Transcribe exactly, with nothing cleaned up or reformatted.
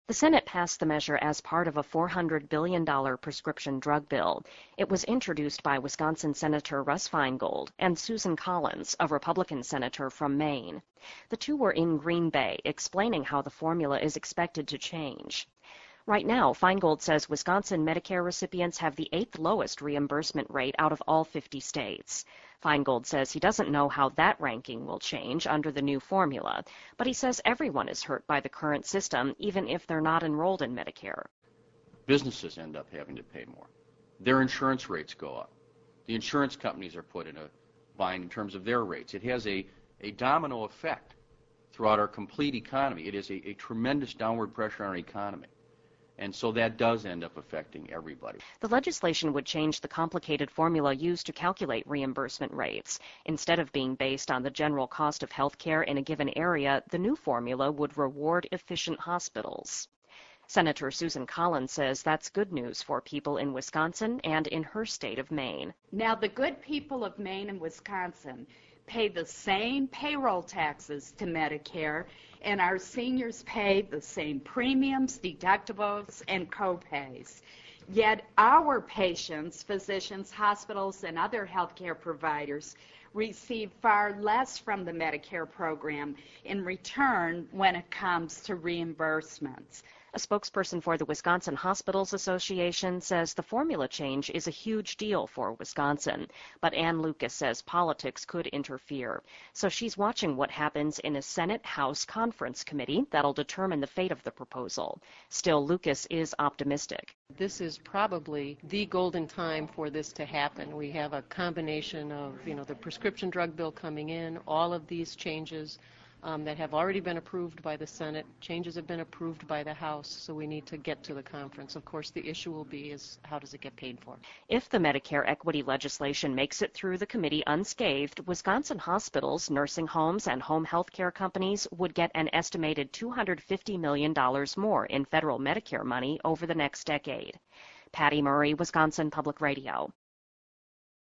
The Senate passed the measure as part of a four hundred billion dollars prescription drug bill. It was introduced by Wisconsin Senator Russ Feingold and Susan Collins, a Republican senator from Maine. The two were in Green Bay explaining how the formula is expected to change. Right now, Feingold says Wisconsin Medicare recipients have the eighth lowest reimbursement rate out of all fifty states. Feingold says he doesn't know how that ranking will change under the new formula, but he says everyone is hurt by the current system, even if they're not enrolled in Medicare. Businesses end up having to pay more. Their insurance rates go up. The insurance companies are put in a bind in terms of their rates. It has a, a domino effect throughout our complete economy. It is a, a tremendous downward pressure on our economy. And so that does end up affecting everybody. The legislation would change the complicated formula used to calculate reimbursement rates. Instead of being based on the general cost of health care in a given area, the new formula would reward efficient hospitals. Senator Susan Collins says that's good news for people in Wisconsin and in her state of Maine. Now, the good people of Maine and Wisconsin pay the same payroll taxes to Medicare, and our seniors pay the same premiums, deductibles, and co-pays. Yet our patients, physicians, hospitals, and other healthcare providers receive far less from the Medicare program in return when it comes to reimbursements. A spokesperson for the Wisconsin Hospitals Association says the formula change is a huge deal for Wisconsin, but Ann Lucas says politics could interfere. So she's watching what happens in a Senate-House conference committee that'll determine the fate of the proposal. Still, Lucas is optimistic. This is probably the golden time for this to happen. We have a combination of, you know, the prescription drug bill coming in, all of these changes Um, that have already been approved by the Senate. Changes have been approved by the House, so we need to get to the conference. Of course, the issue will be is how does it get paid for? If the Medicare equity legislation makes it through the committee unscathed, Wisconsin hospitals, nursing homes, and home health care companies would get an estimated two hundred fifty million dollars more in federal Medicare money over the next decade. Patty Murray, Wisconsin Public Radio.